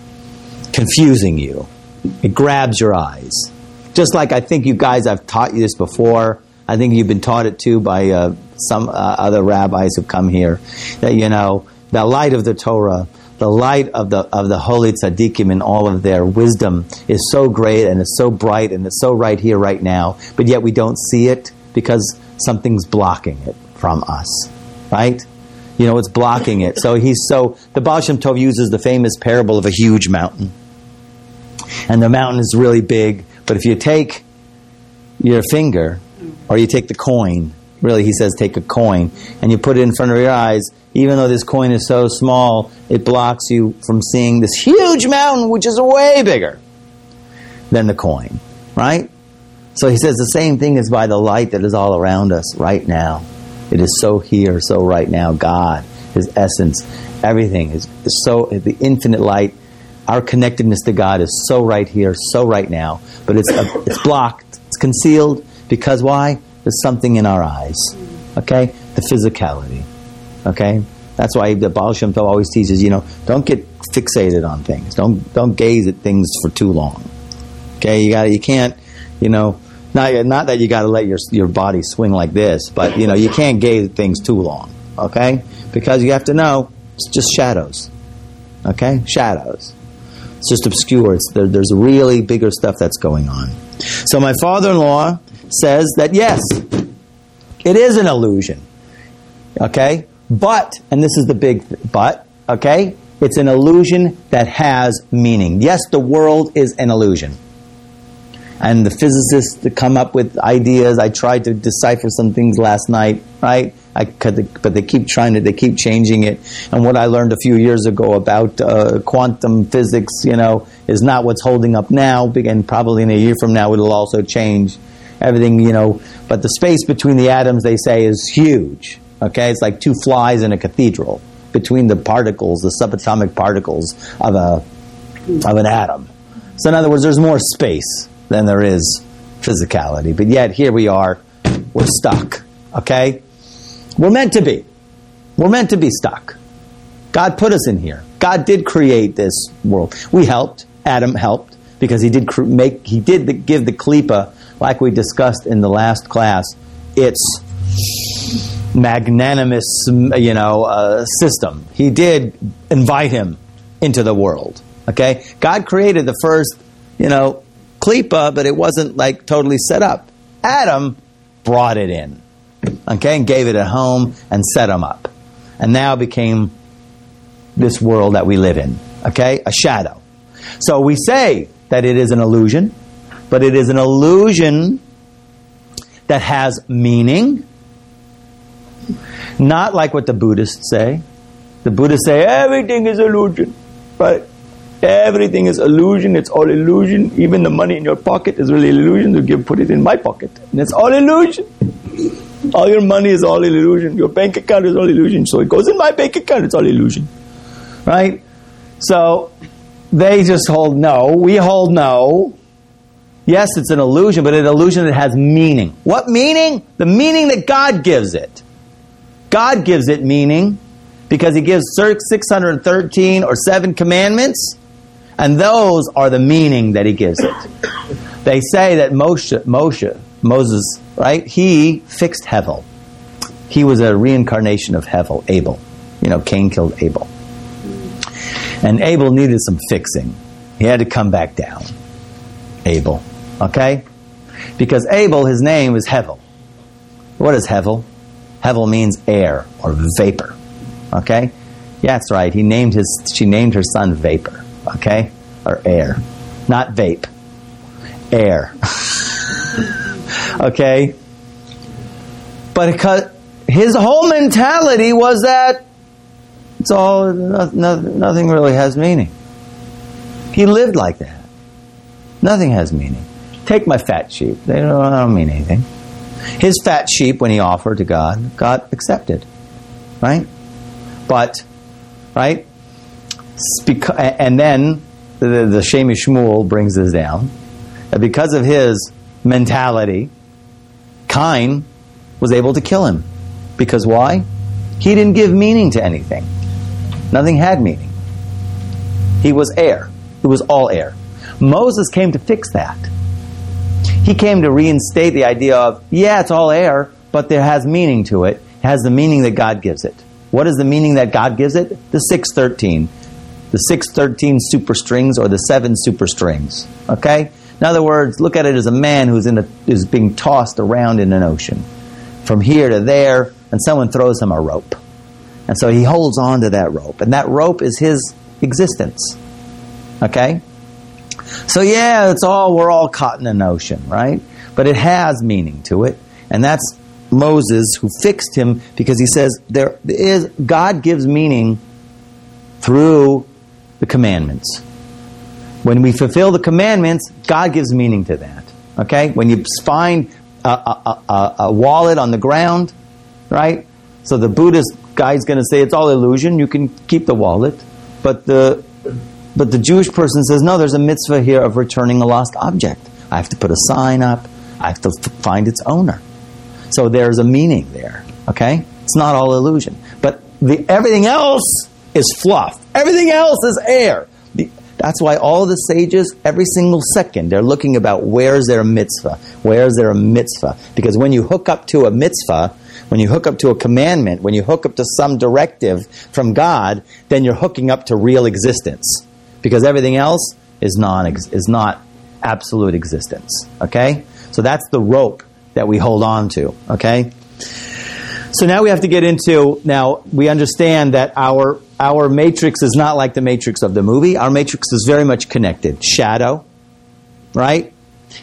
S1: confusing you. It grabs your eyes. Just like I think you guys, I've taught you this before. I think you've been taught it too by some other rabbis who've come here. That, you know, the light of the Torah, the light of the holy tzaddikim and all of their wisdom is so great and it's so bright and it's so right here, right now. But yet we don't see it because something's blocking it from us. Right? You know, it's blocking it. So the Baal Shem Tov uses the famous parable of a huge mountain. And the mountain is really big. But if you take your finger, or you take the coin, really he says take a coin, and you put it in front of your eyes, even though this coin is so small, it blocks you from seeing this huge mountain, which is way bigger than the coin, right? So he says the same thing is by the light that is all around us right now. It is so here, so right now. God, His essence, everything is so, the infinite light. Our connectedness to God is so right here, so right now. But it's blocked, it's concealed, because why? There's something in our eyes. Okay? The physicality. Okay? That's why the Baal Shem Tov always teaches, don't get fixated on things. Don't gaze at things for too long. Okay? You can't, not that you got to let your body swing like this, but, you can't gaze at things too long. Okay? Because you have to know, it's just shadows. Okay? Shadows. It's just obscure. There's really bigger stuff that's going on. So my father-in-law says that yes, it is an illusion. Okay? But, and this is the big but, okay? It's an illusion that has meaning. Yes, the world is an illusion. And the physicists to come up with ideas, I tried to decipher some things last night, right? But they keep changing it. And what I learned a few years ago about quantum physics, is not what's holding up now. And probably in a year from now, it'll also change everything, But the space between the atoms, they say, is huge. Okay, it's like two flies in a cathedral between the particles, the subatomic particles of an atom. So in other words, there's more space than there is physicality. But yet here we are, we're stuck. Okay. We're meant to be. We're meant to be stuck. God put us in here. God did create this world. We helped. Adam helped because he did give the klipa, like we discussed in the last class, its magnanimous, system. He did invite him into the world. Okay, God created the first, klipa, but it wasn't like totally set up. Adam brought it in. Okay, and gave it a home and set them up. And now became this world that we live in. Okay, a shadow. So we say that it is an illusion, but it is an illusion that has meaning. Not like what the Buddhists say. The Buddhists say everything is illusion. But Everything is illusion. It's all illusion. Even the money in your pocket is really illusion. You put it in my pocket, and it's all illusion. All your money is all illusion. Your bank account is all illusion. So it goes in my bank account. It's all illusion, right? So they just hold no. We hold no. Yes, it's an illusion, but an illusion that has meaning. What meaning? The meaning that God gives it. God gives it meaning because He gives 613 or 7 commandments, and those are the meaning that He gives it. They say that Moses, right? He fixed Hevel. He was a reincarnation of Hevel, Abel. Cain killed Abel. And Abel needed some fixing. He had to come back down. Abel. Okay? Because Abel, his name is Hevel. What is Hevel? Hevel means air or vapor. Okay? Yeah, that's right. She named her son Vapor. Okay? Or air. Not vape. Air. Okay? But because his whole mentality was that it's all, nothing really has meaning. He lived like that. Nothing has meaning. Take my fat sheep. They don't mean anything. His fat sheep, when he offered to God, God accepted. Right? But, right? And then the Shemi Shmuel brings this down. That because of his mentality, Cain was able to kill him. Because why? He didn't give meaning to anything. Nothing had meaning. He was air. It was all air. Moses came to fix that. He came to reinstate the idea of, yeah, it's all air, but there has meaning to it. It has the meaning that God gives it. What is the meaning that God gives it? The 613. The 613 superstrings or the 7 superstrings. Okay? In other words, look at it as a man who's being tossed around in an ocean. From here to there, and someone throws him a rope. And so he holds on to that rope. And that rope is his existence. Okay? So yeah, we're all caught in an ocean, right? But it has meaning to it. And that's Moses who fixed him because he says God gives meaning through the commandments. When we fulfill the commandments, God gives meaning to that. Okay? When you find a wallet on the ground, right? So the Buddhist guy's going to say it's all illusion. You can keep the wallet. But the Jewish person says, no, there's a mitzvah here of returning a lost object. I have to put a sign up. I have to find its owner. So there's a meaning there. Okay? It's not all illusion. But everything else is fluff. Everything else is air. That's why all the sages, every single second, they're looking about where's there a mitzvah? Where's there a mitzvah? Because when you hook up to a mitzvah, when you hook up to a commandment, when you hook up to some directive from God, then you're hooking up to real existence. Because everything else is not absolute existence. Okay? So that's the rope that we hold on to. Okay? So now we have to get into, we understand that our matrix is not like the matrix of the movie. Our matrix is very much connected. Shadow, right?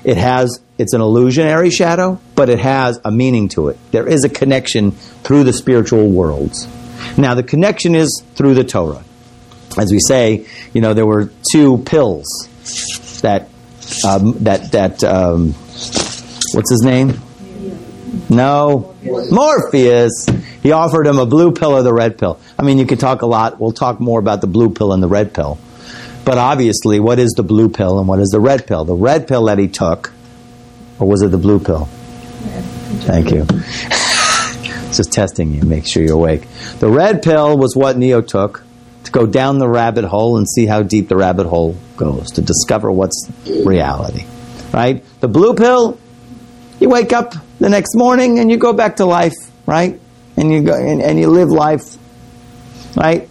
S1: It's an illusionary shadow, but it has a meaning to it. There is a connection through the spiritual worlds. Now, the connection is through the Torah. As we say, there were 2 pills that what's his name? No, Morpheus. He offered him a blue pill or the red pill. I mean, you could talk a lot. We'll talk more about the blue pill and the red pill. But obviously, what is the blue pill and what is the red pill? The red pill that he took, or was it the blue pill? Thank you. Just testing you, make sure you're awake. The red pill was what Neo took to go down the rabbit hole and see how deep the rabbit hole goes, to discover what's reality. Right? The blue pill, you wake up the next morning and you go back to life, right? And you go and you live life, right?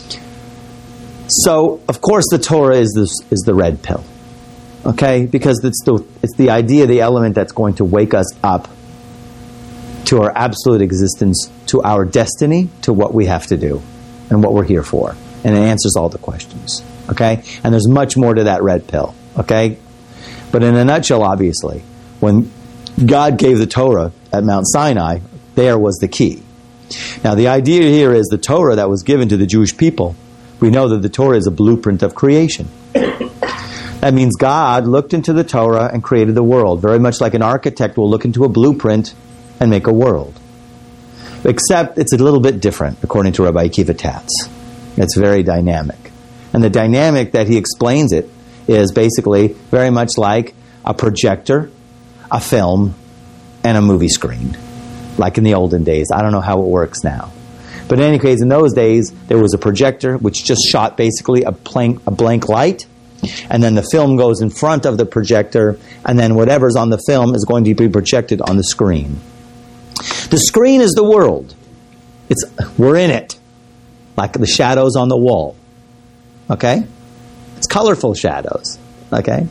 S1: So, of course, the Torah is the red pill, okay? Because it's the idea, the element that's going to wake us up to our absolute existence, to our destiny, to what we have to do and what we're here for. And it answers all the questions, okay? And there's much more to that red pill, okay? But in a nutshell, obviously, when God gave the Torah at Mount Sinai, there was the key. Now, the idea here is the Torah that was given to the Jewish people We know that the Torah is a blueprint of creation. That means God looked into the Torah and created the world, very much like an architect will look into a blueprint and make a world. Except it's a little bit different, according to Rabbi Akiva Tatz. It's very dynamic. And the dynamic that he explains it is basically very much like a projector, a film, and a movie screen, like in the olden days. I don't know how it works now. But in any case, in those days, there was a projector which just shot basically a blank light, and then the film goes in front of the projector, and then whatever's on the film is going to be projected on the screen. The screen is the world. We're in it, like the shadows on the wall. Okay? It's colorful shadows. Okay?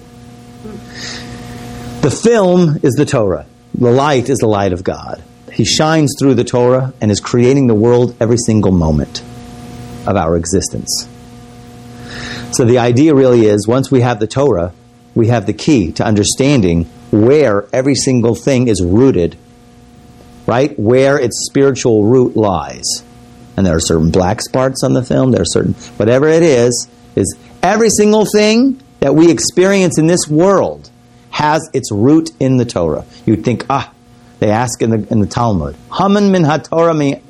S1: The film is the Torah. The light is the light of God. He shines through the Torah and is creating the world every single moment of our existence. So the idea really is, once we have the Torah, we have the key to understanding where every single thing is rooted, right? Where its spiritual root lies. And there are certain black spots on the film, there are certain, whatever it is every single thing that we experience in this world has its root in the Torah. You'd think, they ask in the Talmud, Haman min haTorah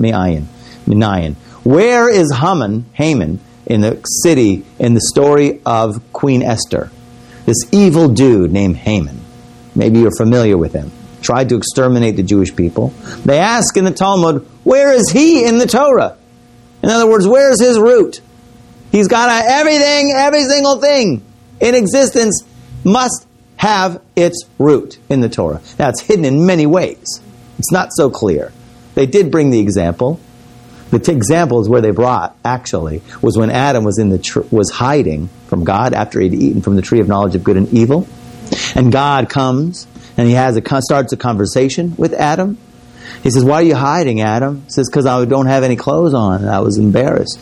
S1: minayin. Where is Haman in the city, in the story of Queen Esther? This evil dude named Haman. Maybe you're familiar with him. Tried to exterminate the Jewish people. They ask in the Talmud, where is he in the Torah? In other words, where is his root? He's got everything, every single thing in existence must have its root in the Torah. Now, it's hidden in many ways. It's not so clear. They did bring the example. The example is where they brought, actually, was when Adam was hiding from God after he'd eaten from the tree of knowledge of good and evil. And God comes and he starts a conversation with Adam. He says, why are you hiding, Adam? He says, because I don't have any clothes on and I was embarrassed.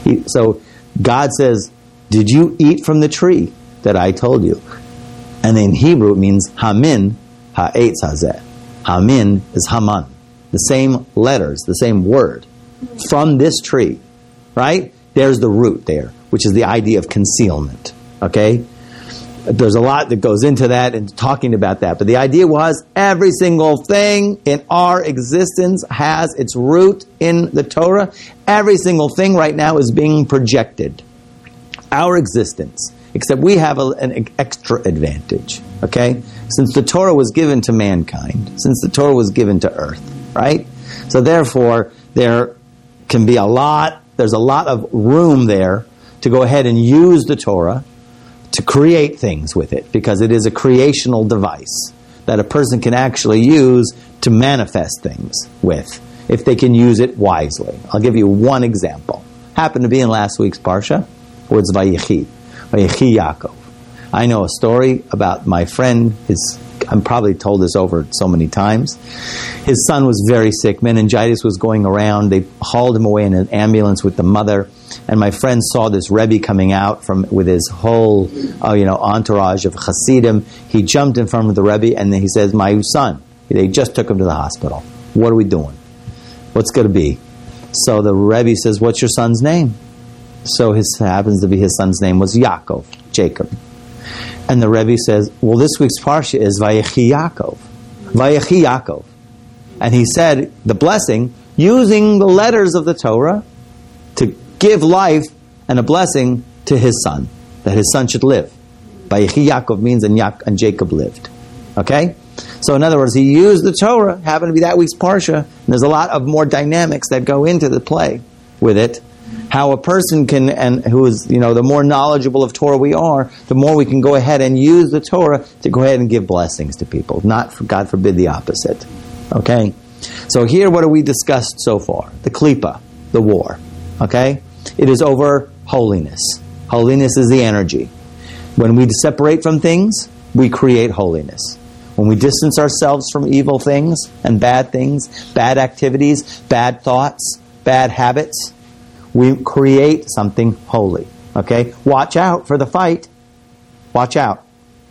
S1: So God says, did you eat from the tree that I told you? And in Hebrew it means Hamin ha'etz hazeh. Hamin is Haman. The same letters, the same word. From this tree. Right? There's the root there, which is the idea of concealment. Okay? There's a lot that goes into that and talking about that. But the idea was every single thing in our existence has its root in the Torah. Every single thing right now is being projected. Our existence. Except we have an extra advantage. Okay? Since the Torah was given to mankind. Since the Torah was given to earth. Right? So therefore, there's a lot of room there to go ahead and use the Torah to create things with it, because it is a creational device that a person can actually use to manifest things with, if they can use it wisely. I'll give you one example. Happened to be in last week's Parsha, where it's Vayechi Yaakov. I know a story about my friend, I'm probably told this over so many times. His son was very sick. Meningitis was going around. They hauled him away in an ambulance with the mother. And my friend saw this Rebbe coming out with his whole, entourage of Hasidim. He jumped in front of the Rebbe and then he says, my son, they just took him to the hospital. What are we doing? What's going to be? So the Rebbe says, what's your son's name? So happens to be his son's name was Yaakov, Jacob. And the Rebbe says, well, this week's Parsha is Vayechi Yaakov. Vayechi Yaakov. And he said the blessing using the letters of the Torah to give life and a blessing to his son, that his son should live. Vayechi Yaakov means and Jacob lived. Okay? So in other words, he used the Torah, happened to be that week's Parsha, and there's a lot of more dynamics that go into the play with it. How a person can, and who is, the more knowledgeable of Torah we are, the more we can go ahead and use the Torah to go ahead and give blessings to people. Not, God forbid, the opposite. Okay? So here, what have we discussed so far? The Klippa, the war. Okay? It is over holiness. Holiness is the energy. When we separate from things, we create holiness. When we distance ourselves from evil things and bad things, bad activities, bad thoughts, bad habits, we create something holy. Okay? Watch out for the fight. Watch out.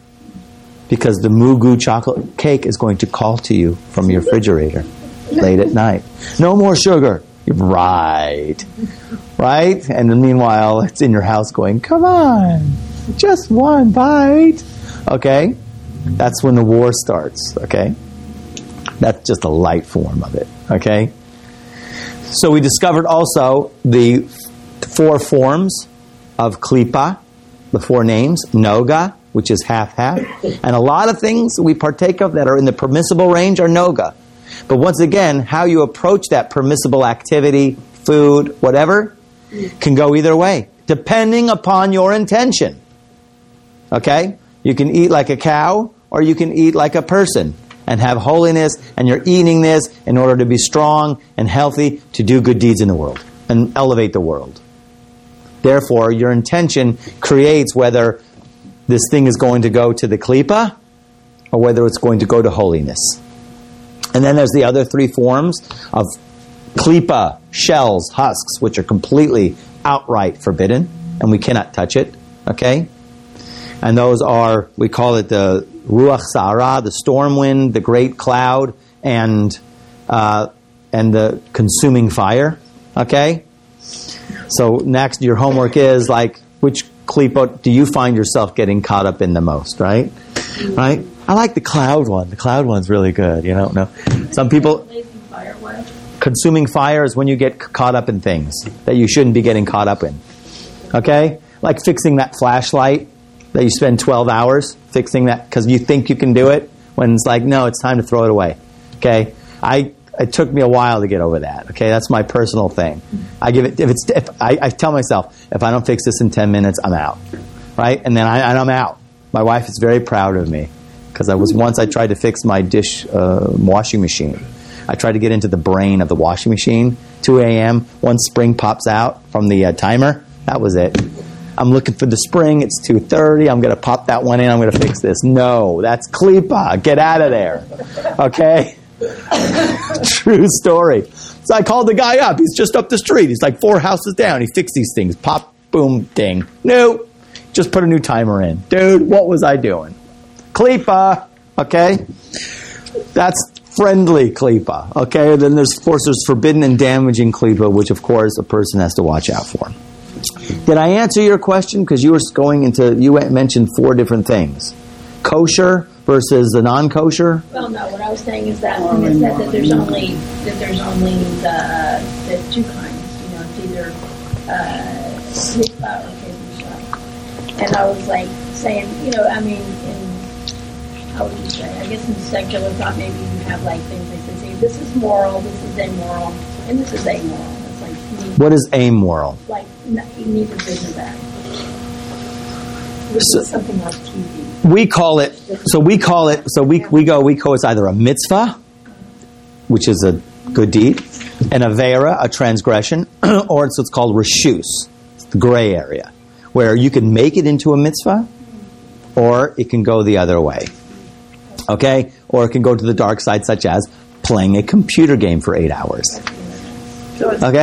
S1: Because the Mugu chocolate cake is going to call to you from your refrigerator late at night. No more sugar. Right. Right? And then meanwhile, it's in your house going, come on, just one bite. Okay? That's when the war starts. Okay? That's just a light form of it. Okay? So we discovered also the 4 forms of klipa, the 4 names, noga, which is half-half. And a lot of things we partake of that are in the permissible range are noga. But once again, how you approach that permissible activity, food, whatever, can go either way, depending upon your intention. Okay? You can eat like a cow, or you can eat like a person and have holiness, and you're eating this in order to be strong and healthy to do good deeds in the world and elevate the world. Therefore, your intention creates whether this thing is going to go to the klipa or whether it's going to go to holiness. And then there's the other 3 forms of klipa, shells, husks, which are completely outright forbidden, and we cannot touch it. Okay? And those are, we call it the ruach sa'ara, the storm wind, the great cloud, and the consuming fire. Okay? So next, your homework is like, which klipa do you find yourself getting caught up in the most, right? Right? I like the cloud one. The cloud one's really good. You don't know. Some people... Consuming fire is when you get caught up in things that you shouldn't be getting caught up in. Okay? Like fixing that flashlight that you spend 12 hours fixing that because you think you can do it when it's like, no, it's time to throw it away. Okay? It took me a while to get over that. Okay? That's my personal thing. I give it, I tell myself, if I don't fix this in 10 minutes, I'm out. Right? And then I'm out. My wife is very proud of me because I tried to fix my dish washing machine. I tried to get into the brain of the washing machine. 2 a.m., one spring pops out from the timer. That was it. I'm looking for the spring. It's 2:30. I'm going to pop that one in. I'm going to fix this. No, that's klipa. Get out of there. Okay? True story. So I called the guy up. He's just up the street. He's like 4 houses down. He fixed these things. Pop, boom, ding. No, just put a new timer in. Dude, what was I doing? Klipa. Okay? That's friendly klipa. Okay? Then there's forbidden and damaging klipa, which of course a person has to watch out for. Did I answer your question? Because you mentioned 4 different things. Kosher versus the non-kosher?
S2: Well, no. What I was saying is that when it said that there's only the 2 kinds. You know, it's either klipa or kedusha. And I was like saying, you know, I mean, how would you say? I guess in secular thought, maybe you have like things like this. This is moral. This is immoral, and this is amoral. It's like
S1: what is amoral?
S2: Like neither good nor bad. This is something like TV.
S1: We call it. So we call it. So we go. It's either a mitzvah, which is a good deed, an avera, a transgression, or it's what's called reshus, it's the gray area, where you can make it into a mitzvah, or it can go the other way. Okay? Or it can go to the dark side, such as playing a computer game for 8 hours. Okay?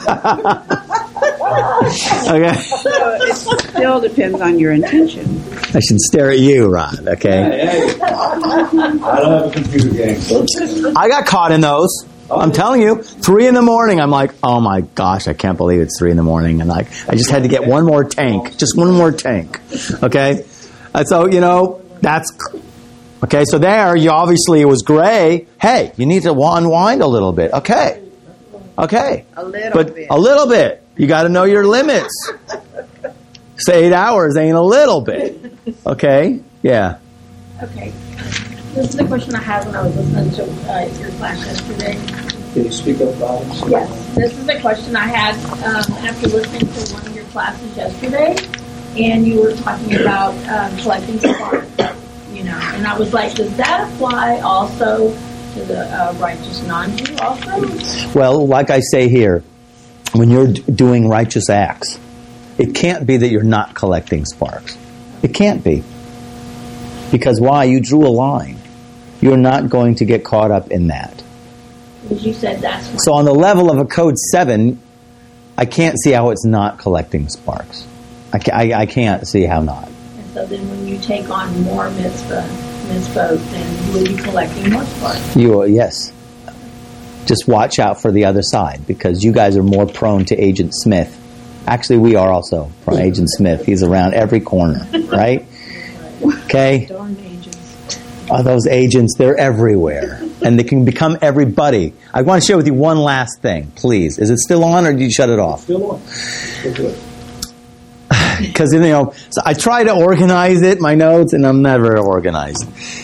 S1: Okay?
S3: So it still depends on your intention.
S1: I should stare at you, Ron, okay?
S4: Hey, I don't have a computer game.
S1: I got caught in those. I'm telling you, 3 a.m, I'm like, oh my gosh, I can't believe it's 3 a.m. And like, I just had to get one more tank. Just one more tank. Okay? And so, you know, that's... Okay, so there, you obviously, it was gray. Hey, you need to unwind a little bit. Okay.
S3: A little bit.
S1: You got to know your limits. Say 8 hours ain't a little bit. Okay? Yeah.
S2: Okay. This is the question I had when I was listening to your class yesterday.
S4: Can you speak up loud?
S2: Yes. This is the question I had after listening to one of your classes yesterday, and you were talking about collecting sparks. You know, and I was like, does that apply also to the righteous non-Jew also?
S1: Well, like I say here, when you're doing righteous acts, it can't be that you're not collecting sparks. It can't be. Because why? You drew a line. You're not going to get caught up in that.
S2: Because you said that's when...
S1: So on the level of a code 7, I can't see how it's not collecting sparks. I can't see how not.
S2: So then when you take on more mitzvot, then will you be collecting more sparks?
S1: You yes. Just watch out for the other side, because you guys are more prone to Agent Smith. Actually, we are also prone to Agent Smith. He's around every corner, right? Okay?
S3: Darn agents.
S1: Oh, those agents, they're everywhere. And they can become everybody. I want to share with you one last thing, please. Is it still on, or did you shut it off?
S4: Still on. Still good.
S1: Because, so I try to organize it, my notes, and I'm never organized.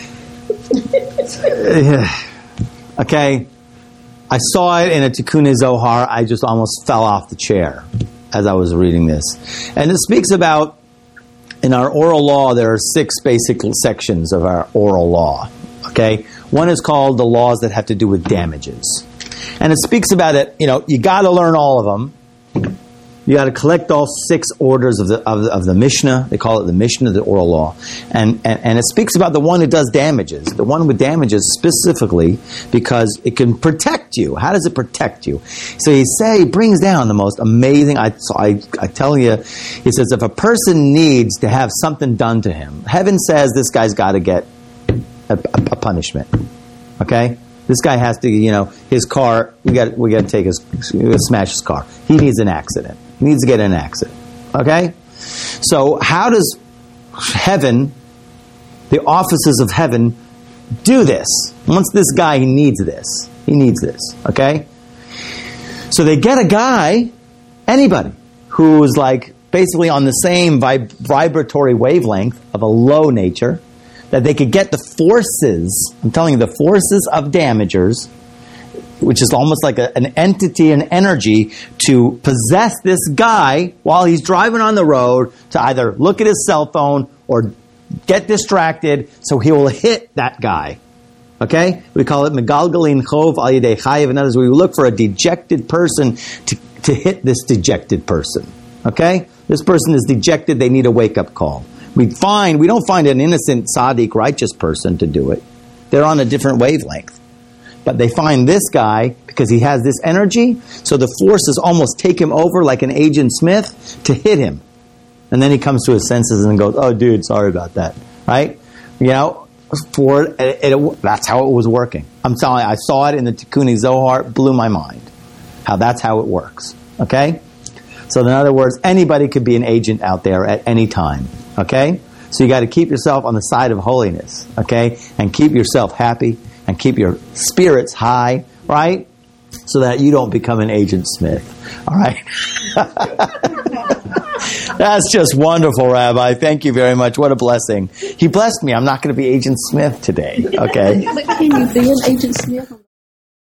S1: Okay? I saw it in a Tikkun Zohar. I just almost fell off the chair as I was reading this. And it speaks about, in our oral law, there are 6 basic sections of our oral law. Okay? One is called the laws that have to do with damages. And it speaks about it, you got to learn all of them. You got to collect all 6 orders of the Mishnah. They call it the Mishnah, the oral law. And it speaks about the one who does damages. The one with damages specifically because it can protect you. How does it protect you? So he brings down the most amazing, I tell you, he says if a person needs to have something done to him, heaven says this guy's got to get a punishment. Okay? This guy has to, his car, we got to smash his car. He needs an accident. He needs to get in an accident. Okay? So how does heaven, the offices of heaven, do this? Once this guy, he needs this. Okay? So they get a guy, anybody, who's like basically on the same vibratory wavelength of a low nature, that they could get the forces, I'm telling you, the forces of damagers, which is almost like an entity, an energy, to possess this guy while he's driving on the road to either look at his cell phone or get distracted so he will hit that guy. Okay? We call it Megalgalin Chov Al Yedei Chayev. In other words, we look for a dejected person to hit this dejected person. Okay? This person is dejected, they need a wake-up call. We don't find an innocent, tzaddik, righteous person to do it. They're on a different wavelength. But they find this guy because he has this energy, so the forces almost take him over like an Agent Smith to hit him. And then he comes to his senses and goes, oh, dude, sorry about that. Right? That's how it was working. I'm telling you, I saw it in the Tikkun Zohar, it blew my mind. How that's how it works. Okay? So in other words, anybody could be an agent out there at any time. Okay? So you got to keep yourself on the side of holiness. Okay? And keep yourself happy and keep your spirits high, right? So that you don't become an Agent Smith. All right? That's just wonderful, Rabbi. Thank you very much. What a blessing. He blessed me. I'm not going to be Agent Smith today. Okay?
S3: But can you be an Agent Smith?